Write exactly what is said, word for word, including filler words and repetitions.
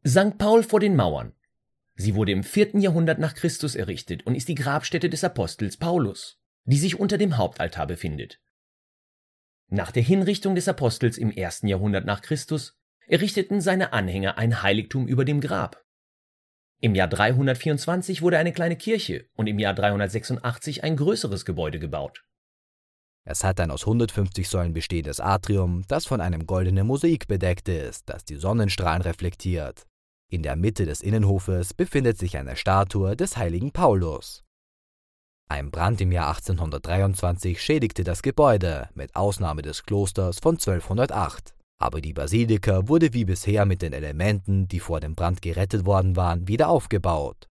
Sankt Paul vor den Mauern. Sie wurde im vierten Jahrhundert nach Christus errichtet und ist die Grabstätte des Apostels Paulus, die sich unter dem Hauptaltar befindet. Nach der Hinrichtung des Apostels im ersten Jahrhundert nach Christus errichteten seine Anhänger ein Heiligtum über dem Grab. Im Jahr dreihundertvierundzwanzig wurde eine kleine Kirche und im Jahr dreihundertsechsundachtzig ein größeres Gebäude gebaut. Es hat ein aus hundertfünfzig Säulen bestehendes Atrium, das von einem goldenen Mosaik bedeckt ist, das die Sonnenstrahlen reflektiert. In der Mitte des Innenhofes befindet sich eine Statue des heiligen Paulus. Ein Brand im Jahr achtzehnhundertdreiundzwanzig schädigte das Gebäude, mit Ausnahme des Klosters von zwölfhundertacht. Aber die Basilika wurde wie bisher mit den Elementen, die vor dem Brand gerettet worden waren, wieder aufgebaut.